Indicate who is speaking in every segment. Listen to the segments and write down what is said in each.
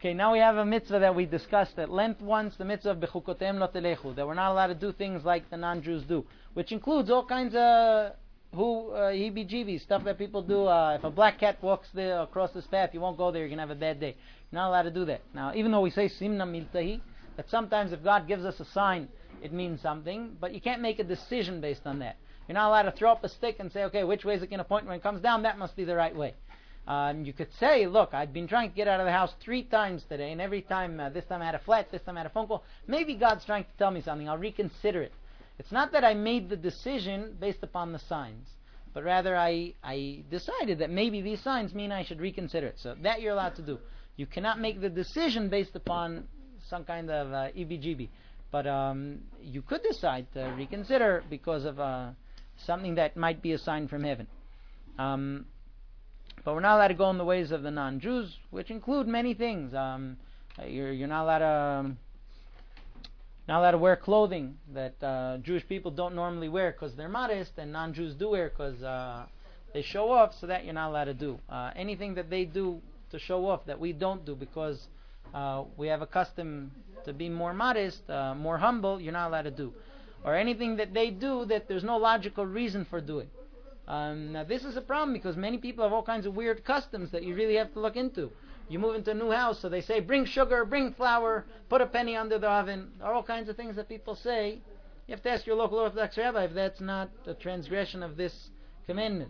Speaker 1: Okay, now we have a mitzvah that we discussed at length once, the mitzvah of bechukotem lo telechu, that we're not allowed to do things like the non-Jews do, which includes all kinds of heebie-jeebies, stuff that people do. If a black cat walks across this path, you won't go there, you're going to have a bad day. You're not allowed to do that. Now, even though we say simna miltahi, that sometimes if God gives us a sign, it means something, but you can't make a decision based on that. You're not allowed to throw up a stick and say, okay, which way is it going to point when it comes down? That must be the right way. You could say, look, I've been trying to get out of the house 3 times today, and every time, this time I had a flat, this time I had a phone call. Maybe God's trying to tell me something. I'll reconsider it. It's not that I made the decision based upon the signs, but rather I decided that maybe these signs mean I should reconsider it. So that you're allowed to do. You cannot make the decision based upon some kind of EBGB. But you could decide to reconsider because of something that might be a sign from heaven. But we're not allowed to go in the ways of the non-Jews, which include many things. You're not allowed to wear clothing that Jewish people don't normally wear because they're modest, and non-Jews do wear because they show off. So that you're not allowed to do. Anything that they do to show off that we don't do because we have a custom to be more modest, more humble, you're not allowed to do. Or anything that they do that there's no logical reason for doing. Now this is a problem because many people have all kinds of weird customs that you really have to look into. You move into a new house, so they say, bring sugar, bring flour, put a penny under the oven. There are all kinds of things that people say. You have to ask your local Orthodox rabbi if that's not a transgression of this commandment.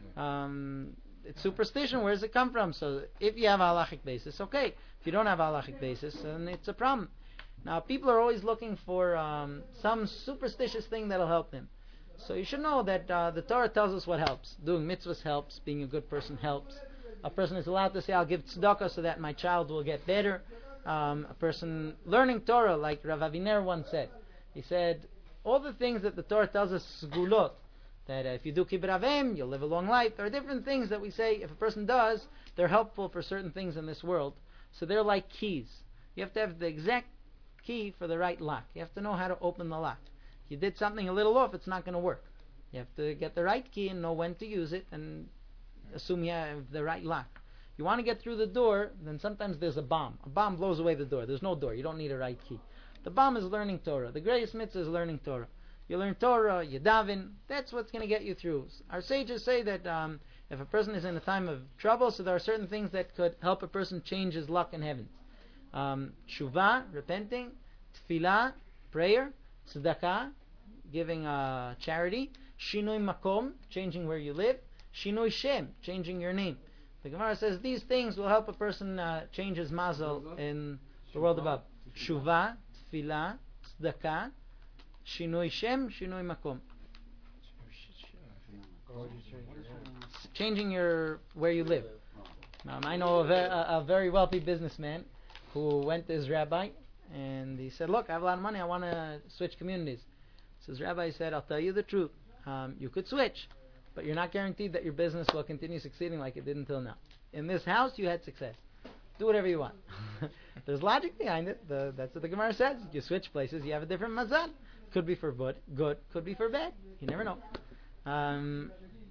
Speaker 1: It's superstition. Where does it come from? So if you have a halachic basis, okay. If you don't have a halachic basis, then it's a problem. Now people are always looking for some superstitious thing that'll help them. So you should know that the Torah tells us what helps. Doing mitzvahs helps. Being a good person helps. A person is allowed to say, I'll give tzedakah so that my child will get better. A person learning Torah, like Rav Aviner once said. He said, all the things that the Torah tells us, sgulot, that if you do kibbur avim, you'll live a long life. There are different things that we say, if a person does, they're helpful for certain things in this world. So they're like keys. You have to have the exact key for the right lock. You have to know how to open the lock. If you did something a little off, it's not going to work. You have to get the right key and know when to use it and assume you have the right lock. You want to get through the door, then sometimes there's a bomb. A bomb blows away the door. There's no door. You don't need a right key. The bomb is learning Torah. The greatest mitzvah is learning Torah. You learn Torah, you daven. That's what's going to get you through. Our sages say that if a person is in a time of trouble, so there are certain things that could help a person change his luck in heaven. Tshuva, repenting. Tefillah, prayer. Tzedakah, giving charity. Shinoi makom, changing where you live. Shinoi shem, changing your name. The Gemara says these things will help a person change his mazel in the world above. Tshuva, tefillah, tzedakah, shinoi shem, shinoi makom. Changing where you live. I know a very wealthy businessman who went to his rabbi and he said, look, I have a lot of money, I want to switch communities. So his rabbi said, I'll tell you the truth. You could switch, but you're not guaranteed that your business will continue succeeding like it did until now. In this house, you had success. Do whatever you want. There's logic behind it. That's what the Gemara says. You switch places, you have a different mazal. Could be for good, could be for bad. You never know.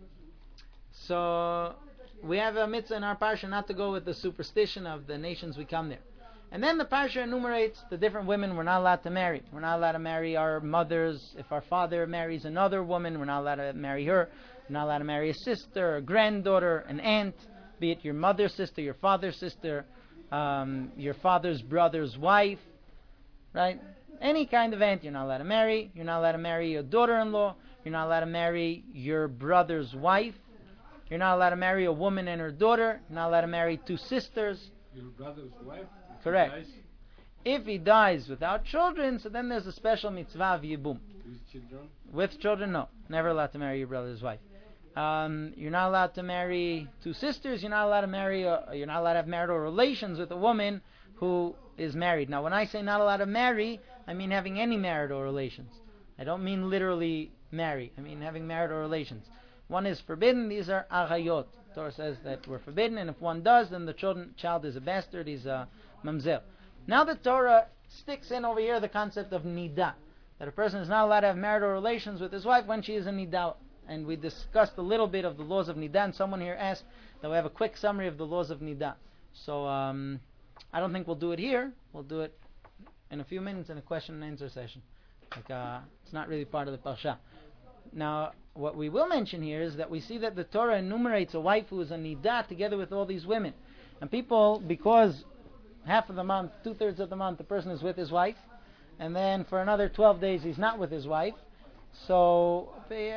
Speaker 1: So we have a mitzvah in our parsha not to go with the superstition of the nations we come there. And then the parsha enumerates the different women we're not allowed to marry. We're not allowed to marry our mothers. If our father marries another woman, we're not allowed to marry her. We're not allowed to marry a sister, a granddaughter, an aunt, be it your mother's sister, your father's sister, your father's brother's wife, right? Any kind of aunt you're not allowed to marry. You're not allowed to marry your daughter-in-law. You're not allowed to marry your brother's wife. You're not allowed to marry a woman and her daughter. You're not allowed to marry 2 sisters.
Speaker 2: Your brother's wife?
Speaker 1: Correct. If he dies without children, so then there's a special mitzvah of yibum.
Speaker 2: With children?
Speaker 1: With children, no. Never allowed to marry your brother's wife. You're not allowed to marry 2 sisters. You're not allowed to marry. You're not allowed to have marital relations with a woman who is married. Now, when I say not allowed to marry, I mean having any marital relations. I don't mean literally marry. I mean having marital relations. One is forbidden. These are arayot. Torah says that we're forbidden, and if one does, then the child is a bastard. He's a mamzer. Now the Torah sticks in over here the concept of nida, that a person is not allowed to have marital relations with his wife when she is a nida. And we discussed a little bit of the laws of nida, and someone here asked that we have a quick summary of the laws of nida. So I don't think we'll do it here. We'll do it in a few minutes in a question and answer session. It's not really part of the parsha. Now, what we will mention here is that we see that the Torah enumerates a wife who is a nidah together with all these women. And people, because half of the month, 2/3 of the month, the person is with his wife, and then for another 12 days he's not with his wife. So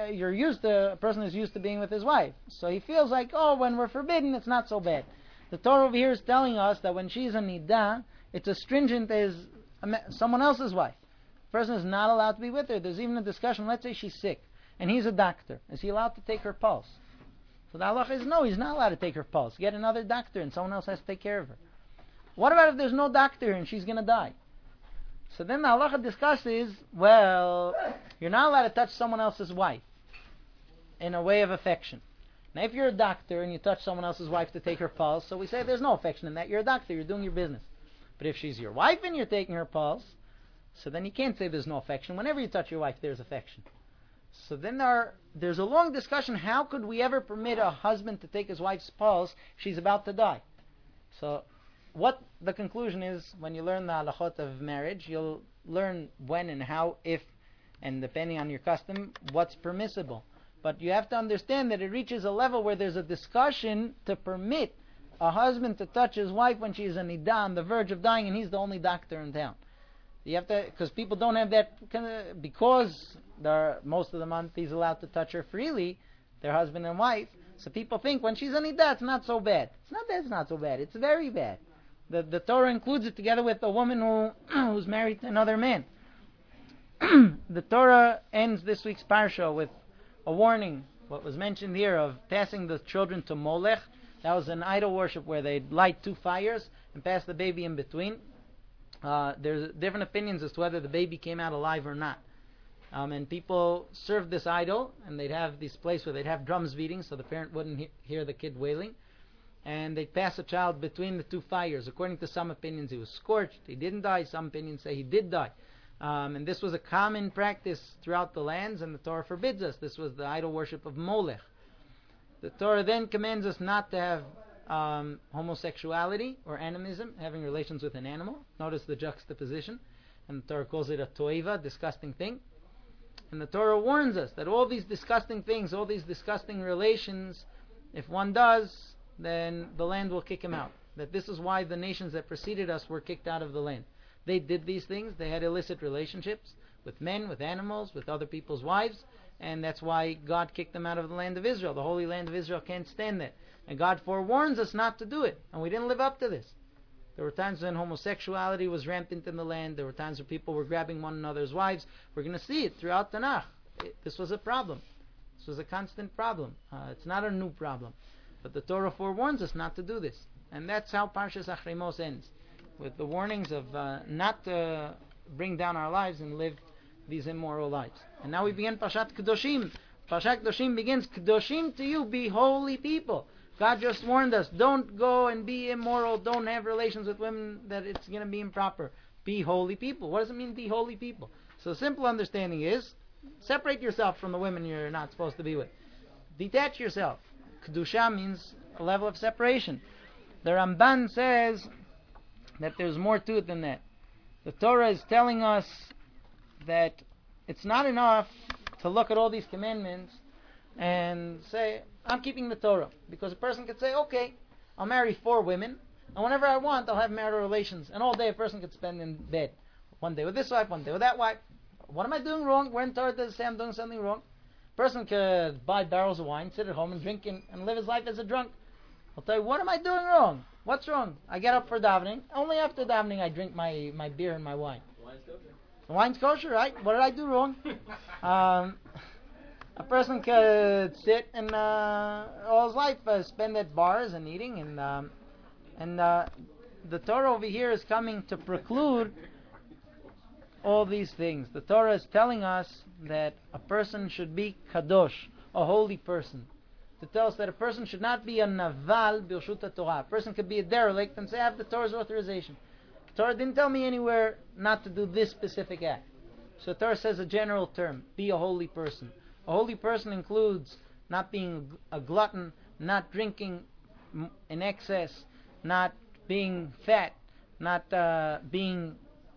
Speaker 1: a person is used to being with his wife. So he feels like, when we're forbidden, it's not so bad. The Torah over here is telling us that when she's a nidah, it's as stringent as someone else's wife. The person is not allowed to be with her. There's even a discussion, let's say she's sick, and he's a doctor. Is he allowed to take her pulse? So the halacha is no, he's not allowed to take her pulse. Get another doctor, and someone else has to take care of her. What about if there's no doctor and she's going to die? So then the halacha discusses, you're not allowed to touch someone else's wife in a way of affection. Now, if you're a doctor and you touch someone else's wife to take her pulse, so we say there's no affection in that. You're a doctor, you're doing your business. But if she's your wife and you're taking her pulse, so then you can't say there's no affection. Whenever you touch your wife, there's affection. So then there's a long discussion, how could we ever permit a husband to take his wife's pulse if she's about to die? So what the conclusion is, when you learn the halachot of marriage, you'll learn when and how, if, and depending on your custom, what's permissible. But you have to understand that it reaches a level where there's a discussion to permit a husband to touch his wife when she's a nidah on the verge of dying and he's the only doctor in town. You have to, because people don't have that, because most of the month he's allowed to touch her freely, their husband and wife. So people think when she's a nidah, it's not so bad. It's not that it's not so bad. It's very bad. The Torah includes it together with a woman who's married to another man. The Torah ends this week's parsha with a warning, what was mentioned here, of passing the children to Molech. That was an idol worship where they'd light 2 fires and pass the baby in between. There's different opinions as to whether the baby came out alive or not. And people served this idol, and they'd have this place where they'd have drums beating so the parent wouldn't hear the kid wailing. And they'd pass a child between the 2 fires. According to some opinions, he was scorched. He didn't die. Some opinions say he did die. And this was a common practice throughout the lands, and the Torah forbids us. This was the idol worship of Molech. The Torah then commands us not to have homosexuality or animism, having relations with an animal. Notice the juxtaposition. And the Torah calls it a toiva, disgusting thing. And the Torah warns us that all these disgusting things, all these disgusting relations, if one does, then the land will kick him out. That this is why the nations that preceded us were kicked out of the land. They did these things. They had illicit relationships with men, with animals, with other people's wives, and that's why God kicked them out of the land of Israel. The Holy Land of Israel can't stand that. And God forewarns us not to do it, and we didn't live up to this. There were times when homosexuality was rampant in the land. There were times when people were grabbing one another's wives. We're going to see it throughout Tanakh. This was a problem. This was a constant problem. It's not a new problem. But the Torah forewarns us not to do this. And that's how Parshas Acharei Mos ends, with the warnings of not to bring down our lives and live these immoral lives. And now we begin Parshat Kedoshim. Parshat Kedoshim begins, Kedoshim to you, be holy people. God just warned us, don't go and be immoral, don't have relations with women, that it's going to be improper. Be holy people. What does it mean, be holy people? So the simple understanding is, separate yourself from the women you're not supposed to be with. Detach yourself. Kedusha means a level of separation. The Ramban says that there's more to it than that. The Torah is telling us that it's not enough to look at all these commandments and say, I'm keeping the Torah. Because a person could say, okay, I'll marry 4 women, and whenever I want, I'll have marital relations. And all day a person could spend in bed. One day with this wife, one day with that wife. What am I doing wrong? Where in Torah does it say I'm doing something wrong? A person could buy barrels of wine, sit at home and drink and live his life as a drunk. I'll tell you, what am I doing wrong? What's wrong? I get up for davening. Only after davening I drink my beer and my wine. The wine's kosher, right? What did I do wrong? A person could sit and all his life spend at bars and eating, and the Torah over here is coming to preclude all these things. The Torah is telling us that a person should be kadosh, a holy person. To tell us that a person should not be a naval b'rshut HaTorah. A person could be a derelict and say, I have the Torah's authorization. The Torah didn't tell me anywhere not to do this specific act. So the Torah says a general term, be a holy person. A holy person includes not being a glutton, not drinking in excess, not being fat, not being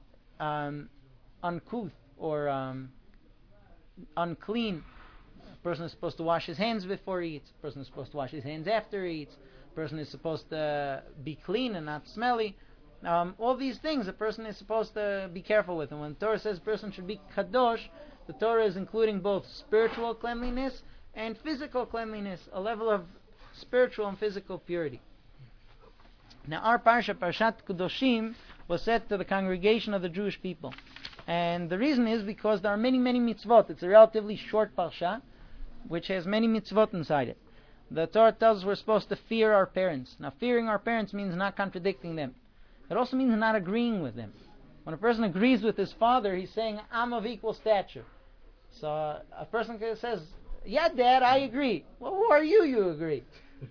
Speaker 1: uncouth or unclean. A person is supposed to wash his hands before he eats. A person is supposed to wash his hands after he eats. A person is supposed to be clean and not smelly. All these things a person is supposed to be careful with. And when the Torah says a person should be kadosh, the Torah is including both spiritual cleanliness and physical cleanliness, a level of spiritual and physical purity. Now our parsha, Parshat Kedoshim, was said to the congregation of the Jewish people. And the reason is because there are many, many mitzvot. It's a relatively short parsha, which has many mitzvot inside it. The Torah tells us we're supposed to fear our parents. Now, fearing our parents means not contradicting them. It also means not agreeing with them. When a person agrees with his father, he's saying, I'm of equal stature. So a person says, yeah, Dad, I agree. Well, who are you? You agree.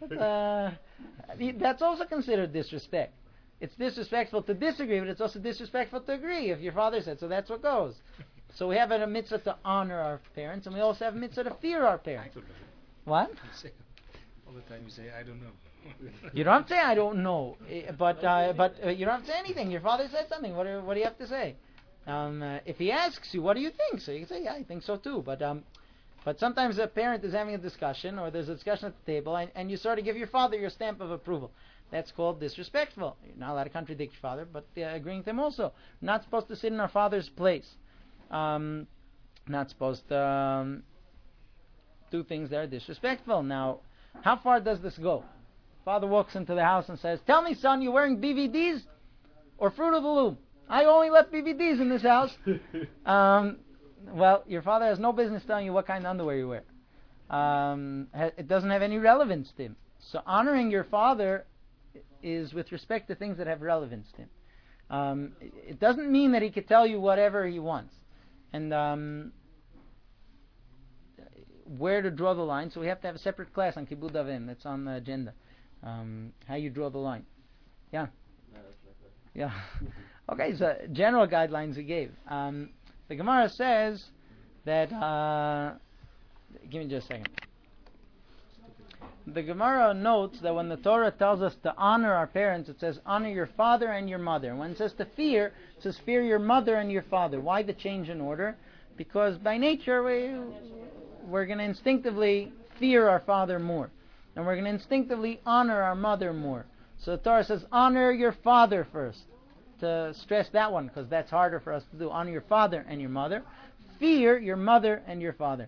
Speaker 1: That's also considered disrespect. It's disrespectful to disagree, but it's also disrespectful to agree if your father said so. That's what goes. So we have a mitzvah to honor our parents, and we also have a mitzvah to fear our parents. What?
Speaker 3: All the time you say, I don't know.
Speaker 1: You don't have to say, I don't know. But you don't have to say anything. Your father said something. What do you have to say? If he asks you, what do you think? So you can say, yeah, I think so too. But sometimes a parent is having a discussion, or there's a discussion at the table, and you sort of give your father your stamp of approval. That's called disrespectful. You're not allowed to contradict your father, but agreeing with him also. We're not supposed to sit in our father's place. Not supposed to do things that are disrespectful. Now, how far does this go? Father walks into the house and says, tell me, son, you wearing BVDs or Fruit of the Loom? I only left BVDs in this house. Well, your father has no business telling you what kind of underwear you wear. It doesn't have any relevance to him. So honoring your father is with respect to things that have relevance to him. It doesn't mean that he could tell you whatever he wants. And where to draw the line. So we have to have a separate class on Kibud Avim. That's on the agenda. How you draw the line. Yeah. Yeah. Okay, so general guidelines we gave. The Gemara says that... give me just a second. The Gemara notes that when the Torah tells us to honor our parents, it says honor your father and your mother. When it says to fear, it says fear your mother and your father. Why the change in order? Because by nature we're going to instinctively fear our father more. And we're going to instinctively honor our mother more. So the Torah says honor your father first. To stress that one, because that's harder for us to do. Honor your father and your mother. Fear your mother and your father.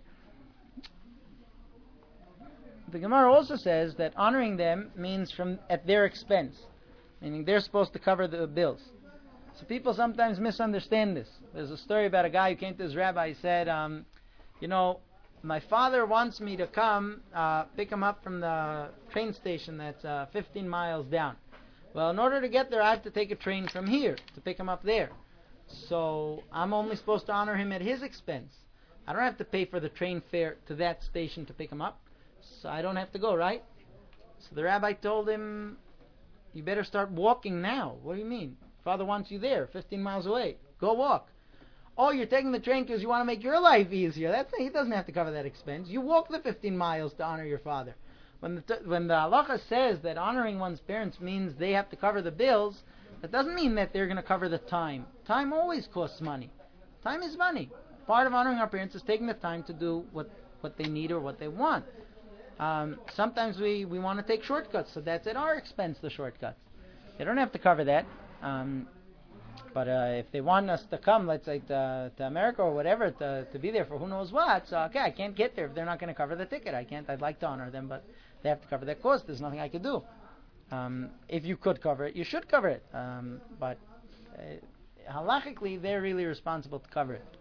Speaker 1: The Gemara also says that honoring them means at their expense, meaning they're supposed to cover the bills. So people sometimes misunderstand this. There's a story about a guy who came to his rabbi. He said, my father wants me to come pick him up from the train station that's 15 miles down. Well, in order to get there, I have to take a train from here to pick him up there. So I'm only supposed to honor him at his expense. I don't have to pay for the train fare to that station to pick him up. So I don't have to go, right? So the rabbi told him, you better start walking now. What do you mean? Father wants you there, 15 miles away. Go walk. Oh, you're taking the train because you want to make your life easier. He doesn't have to cover that expense. You walk the 15 miles to honor your father. When the halacha says that honoring one's parents means they have to cover the bills, that doesn't mean that they're going to cover the time. Time always costs money. Time is money. Part of honoring our parents is taking the time to do what they need or what they want. Sometimes we want to take shortcuts, so that's at our expense, the shortcuts. They don't have to cover that. But if they want us to come, let's say to America or whatever, to be there for who knows what, so okay, I can't get there if they're not going to cover the ticket. I'd like to honor them, but they have to cover that cost. There's nothing I could do. If you could cover it, you should cover it. But halachically, they're really responsible to cover it.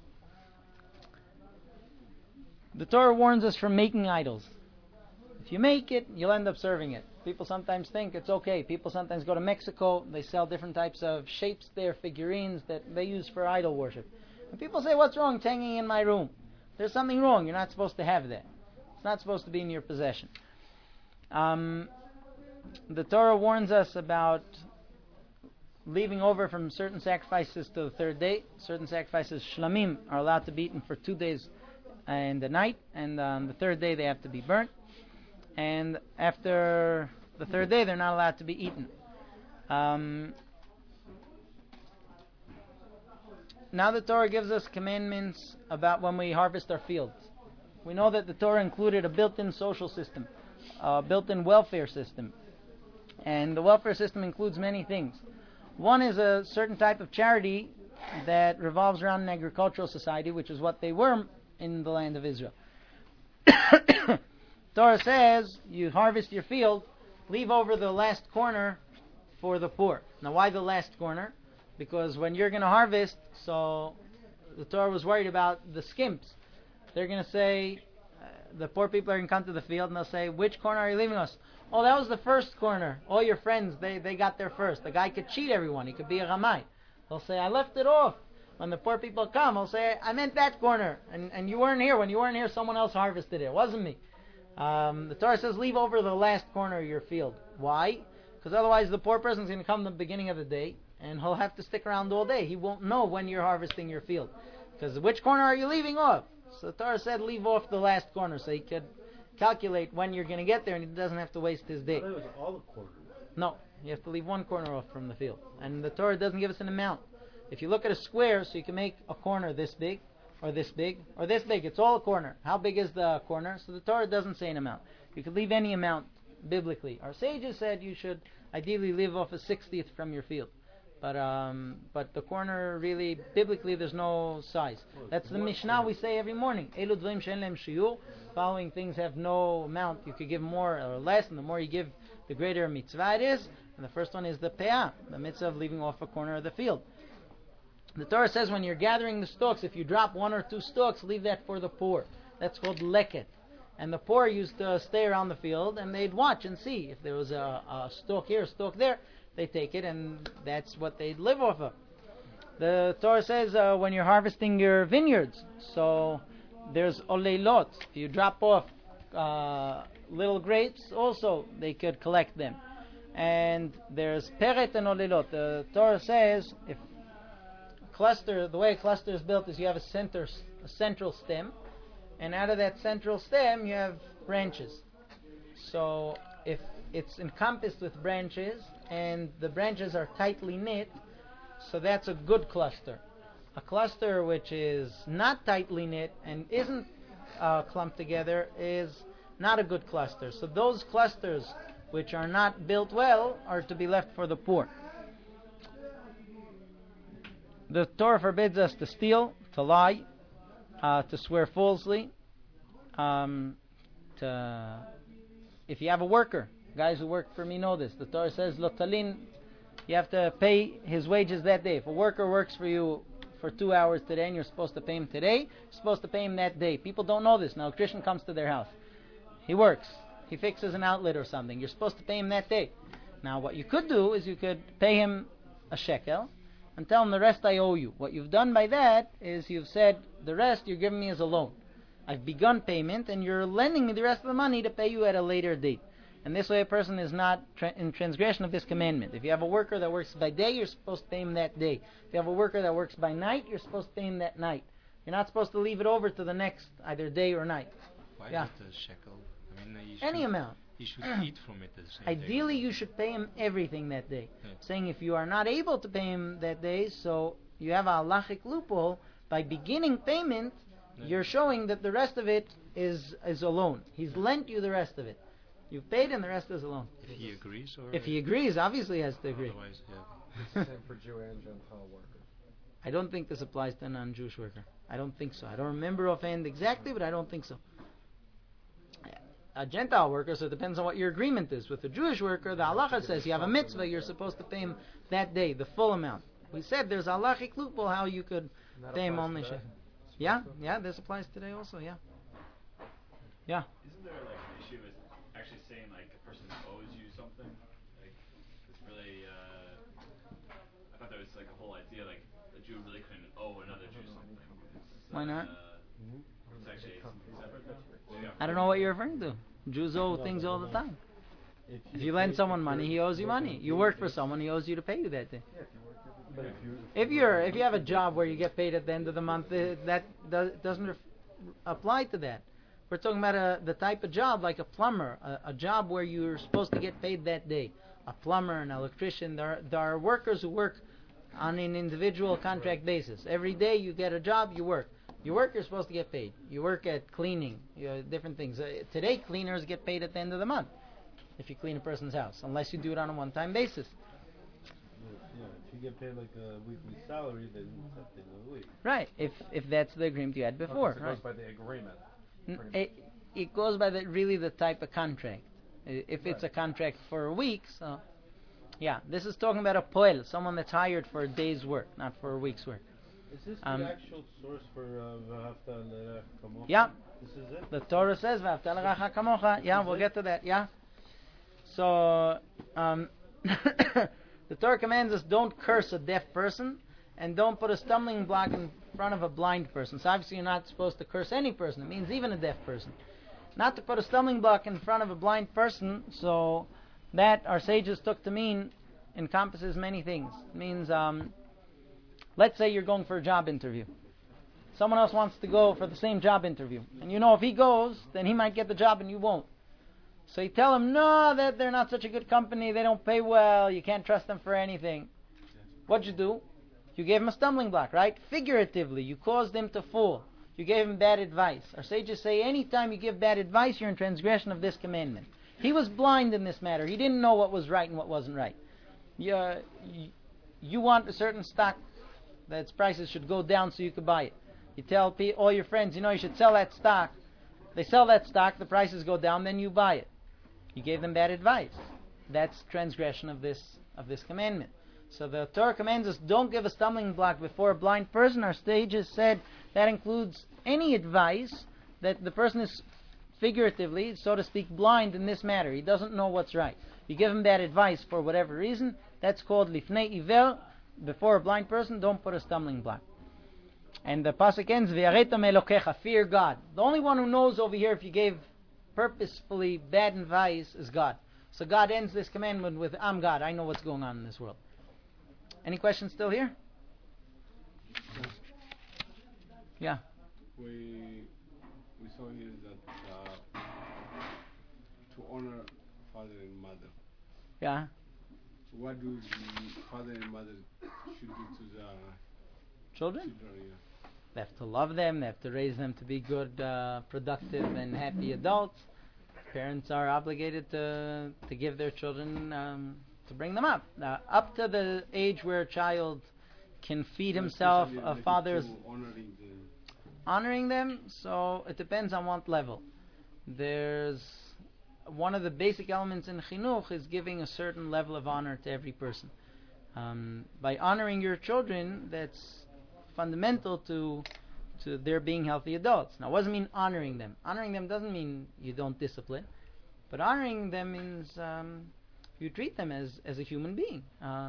Speaker 1: The Torah warns us from making idols. If you make it, you'll end up serving it. People sometimes think it's okay. People sometimes go to Mexico. They sell different types of shapes there, figurines that they use for idol worship. And people say, what's wrong? It's hanging in my room. There's something wrong. You're not supposed to have that. It's not supposed to be in your possession. The Torah warns us about leaving over from certain sacrifices to the third day. Certain sacrifices, shlamim, are allowed to be eaten for 2 days and a night. And the third day they have to be burnt. And after the third day, they're not allowed to be eaten. Now the Torah gives us commandments about when we harvest our fields. We know that the Torah included a built-in social system, a built-in welfare system. And the welfare system includes many things. One is a certain type of charity that revolves around an agricultural society, which is what they were in the land of Israel. Torah says, you harvest your field, leave over the last corner for the poor. Now, why the last corner? Because when you're going to harvest, so the Torah was worried about the skimps. They're going to say, the poor people are going to come to the field and they'll say, which corner are you leaving us? Oh, that was the first corner. All your friends, they got there first. The guy could cheat everyone. He could be a Ramai. They'll say, I left it off. When the poor people come, they'll say, I meant that corner. And you weren't here. When you weren't here, someone else harvested it. It wasn't me. The Torah says, leave over the last corner of your field. Why? Because otherwise the poor person's going to come at the beginning of the day and he'll have to stick around all day. He won't know when you're harvesting your field. Because which corner are you leaving off? So the Torah said, leave off the last corner so he could calculate when you're going to get there and he doesn't have to waste his day.
Speaker 4: It was all the corners.
Speaker 1: No, you have to leave one corner off from the field. And the Torah doesn't give us an amount. If you look at a square, so you can make a corner this big, or this big, or this big. It's all a corner. How big is the corner? So the Torah doesn't say an amount. You could leave any amount biblically. Our sages said you should ideally leave off a 60th from your field. But the corner really, biblically, there's no size. That's the Mishnah we say every morning. Elu dvarim she'en lehem shiur. Following things have no amount. You could give more or less, and the more you give, the greater a mitzvah it is. And the first one is the peah, the mitzvah of leaving off a corner of the field. The Torah says when you're gathering the stalks, if you drop one or two stalks, leave that for the poor. That's called leket. And the poor used to stay around the field and they'd watch and see if there was a stalk here, a stalk there. They take it and that's what they'd live off of. The Torah says when you're harvesting your vineyards, so there's oleilot. If you drop off little grapes, also they could collect them. And there's peret and oleilot. The Torah says if cluster, the way a cluster is built is you have a central stem, and out of that central stem you have branches. So if it's encompassed with branches and the branches are tightly knit, so that's a good cluster. A cluster which is not tightly knit and isn't clumped together is not a good cluster. So those clusters which are not built well are to be left for the poor. The Torah forbids us to steal, to lie, to swear falsely. If you have a worker, guys who work for me know this. The Torah says, "Lo talin," you have to pay his wages that day. If a worker works for you for 2 hours today and you're supposed to pay him today, you're supposed to pay him that day. People don't know this. An electrician comes to their house. He works. He fixes an outlet or something. You're supposed to pay him that day. Now, what you could do is you could pay him a shekel and tell him the rest I owe you. What you've done by that is you've said the rest you're giving me as a loan. I've begun payment and you're lending me the rest of the money to pay you at a later date. And this way a person is not in transgression of this commandment. If you have a worker that works by day, you're supposed to pay him that day. If you have a worker that works by night, you're supposed to pay him that night. You're not supposed to leave it over to the next either day or night.
Speaker 3: Why
Speaker 1: Yeah.
Speaker 3: is it a shekel? I mean,
Speaker 1: Any amount.
Speaker 3: You should eat from it the same
Speaker 1: Ideally,
Speaker 3: day.
Speaker 1: you should pay him everything that day.
Speaker 3: Yeah.
Speaker 1: Saying if you are not able to pay him that day, so you have a halachic loophole, by beginning payment,
Speaker 3: Yeah.
Speaker 1: you're showing that the rest of it is a loan. He's lent you the rest of it. You've paid and the rest is a loan.
Speaker 3: If he agrees, or
Speaker 1: If he agrees, obviously he has to agree.
Speaker 3: otherwise, yeah.
Speaker 4: It's the same for Jew and Gentile workers.
Speaker 1: I don't think this applies to a non-Jewish worker. I don't think so. I don't remember offhand exactly, but I don't think so. A Gentile worker, so it depends on what your agreement is. With a Jewish worker, the halacha says you have a mitzvah, you're supposed to pay him that day, the full amount. We said there's a halachic loophole how you could pay him only. Yeah, this applies today also, yeah. Yeah.
Speaker 5: Isn't there like an issue with actually saying like a person owes you something? Like it's really I thought there was like a whole idea like a Jew really couldn't owe another Jew something. It's,
Speaker 1: Why not?
Speaker 5: It's actually separate. Yeah.
Speaker 1: I don't know what you're referring to. Jews owe things all the time. If you lend someone money, he owes you money. You work for someone, he owes you to pay you that day.
Speaker 4: But
Speaker 1: If you have a job where you get paid at the end of the month, that doesn't apply to that. We're talking about the type of job like a plumber, a job where you're supposed to get paid that day. A plumber, an electrician. There are workers who work on an individual contract basis. Every day you get a job, you work. You work, you're supposed to get paid. You work at cleaning, different things. Today, cleaners get paid at the end of the month if you clean a person's house, unless you do it on a one-time basis.
Speaker 2: Yeah, if you get paid like a weekly salary, then it's at the end of the week.
Speaker 1: Right, if that's the agreement you had before.
Speaker 4: Okay, so it goes by the agreement.
Speaker 1: It goes by really the type of contract. If it's a contract for a week, so yeah, this is talking about a poel, someone that's hired for a day's work, not for a week's work.
Speaker 2: Is this the actual source for V'ahavta l'reach kamocha?
Speaker 1: Yeah.
Speaker 2: This is it?
Speaker 1: The Torah says V'ahavta l'recha kamocha. Yeah, we'll get to that. Yeah. So the Torah commands us don't curse a deaf person and don't put a stumbling block in front of a blind person. So obviously you're not supposed to curse any person. It means even a deaf person. Not to put a stumbling block in front of a blind person. So that our sages took to mean encompasses many things. It means let's say you're going for a job interview. Someone else wants to go for the same job interview. And you know if he goes, then he might get the job and you won't. So you tell him, no, that they're not such a good company, they don't pay well, you can't trust them for anything. What'd you do? You gave him a stumbling block, right? Figuratively, you caused him to fall. You gave him bad advice. Our sages say anytime you give bad advice, you're in transgression of this commandment. He was blind in this matter. He didn't know what was right and what wasn't right. You want a certain stock that its prices should go down so you could buy it. You tell all your friends, you should sell that stock. They sell that stock, the prices go down, then you buy it. You gave them bad advice. That's transgression of this commandment. So the Torah commands us, don't give a stumbling block before a blind person. Our sages said that includes any advice that the person is figuratively, so to speak, blind in this matter. He doesn't know what's right. You give him bad advice for whatever reason, that's called lifnei iver. Before a blind person, don't put a stumbling block. And the pasuk ends, V'yaretam elokecha, fear God. The only one who knows over here if you gave purposefully bad advice is God. So God ends this commandment with, I'm God, I know what's going on in this world. Any questions still here? Yeah.
Speaker 2: We saw here that to honor father and mother.
Speaker 1: Yeah.
Speaker 2: What do the father and mother should do to the
Speaker 1: Children?
Speaker 2: children?
Speaker 1: They have to love them. They have to raise them to be good, productive, and happy adults. Parents are obligated to give their children, to bring them up. Up to the age where a child can feed himself, a father's honoring them. So it depends on what level. There's one of the basic elements in chinuch is giving a certain level of honor to every person. By honoring your children, that's fundamental to their being healthy adults. Now, it doesn't mean honoring them. Honoring them doesn't mean you don't discipline, but honoring them means you treat them as a human being.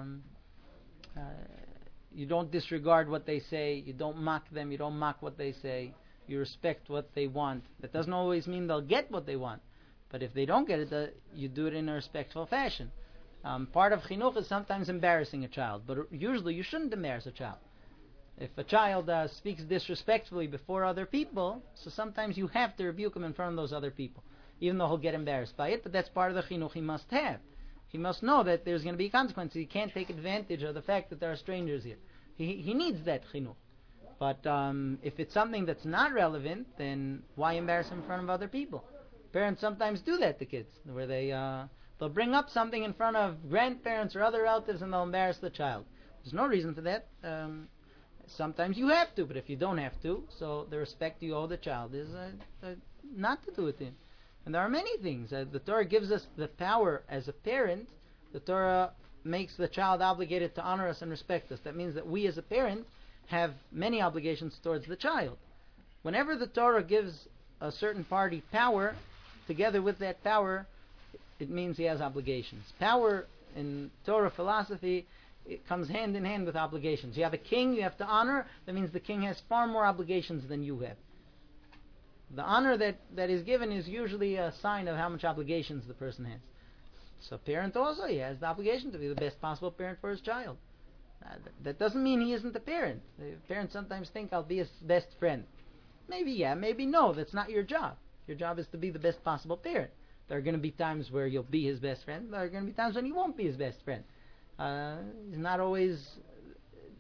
Speaker 1: You don't disregard what they say. You don't mock them. You don't mock what they say. You respect what they want. That doesn't always mean they'll get what they want, but if they don't get it, you do it in a respectful fashion. Part of chinuch is sometimes embarrassing a child, but usually you shouldn't embarrass a child. If a child speaks disrespectfully before other people, so sometimes you have to rebuke him in front of those other people, even though he'll get embarrassed by it, but that's part of the chinuch he must have. He must know that there's going to be consequences. He can't take advantage of the fact that there are strangers here. He needs that chinuch. But if it's something that's not relevant, then why embarrass him in front of other people? Parents sometimes do that to kids, where they'll bring up something in front of grandparents or other relatives and they'll embarrass the child. There's no reason for that. Sometimes you have to, but if you don't have to, so the respect you owe the child is not to do it in. And there are many things. The Torah gives us the power as a parent. The Torah makes the child obligated to honor us and respect us. That means that we as a parent have many obligations towards the child. Whenever the Torah gives a certain party power, together with that power, it means he has obligations. Power in Torah philosophy, it comes hand in hand with obligations. You have a king you have to honor. That means the king has far more obligations than you have. The honor that is given is usually a sign of how much obligations the person has. So parent also, he has the obligation to be the best possible parent for his child. That doesn't mean he isn't a parent. Parents sometimes think, I'll be his best friend. Maybe yeah, maybe no. That's not your job. Your job is to be the best possible parent. There are going to be times where you'll be his best friend. There are going to be times when you won't be his best friend. He's not always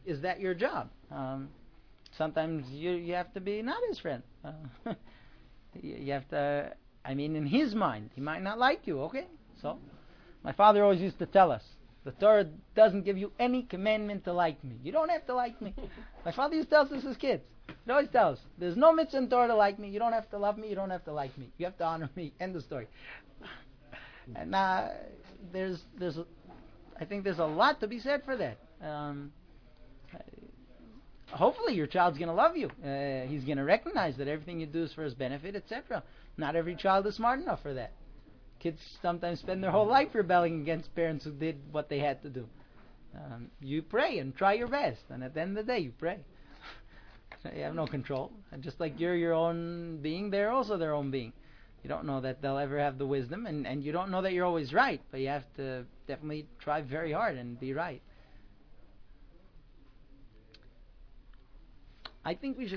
Speaker 1: is that your job? Sometimes you have to be not his friend. You have to. I mean, in his mind, he might not like you. Okay, so my father always used to tell us, the Torah doesn't give you any commandment to like me. You don't have to like me. My father used to tell us as kids. He always tells us, there's no mitzvah in Torah to like me. You don't have to love me. You don't have to like me. You have to honor me. End of story. And I think there's a lot to be said for that. Hopefully your child's going to love you. He's going to recognize that everything you do is for his benefit, etc. Not every child is smart enough for that. Kids sometimes spend their whole life rebelling against parents who did what they had to do. You pray and try your best, and at the end of the day, you pray. You have no control. And just like you're your own being, they're also their own being. You don't know that they'll ever have the wisdom, and you don't know that you're always right, but you have to definitely try very hard and be right. I think we should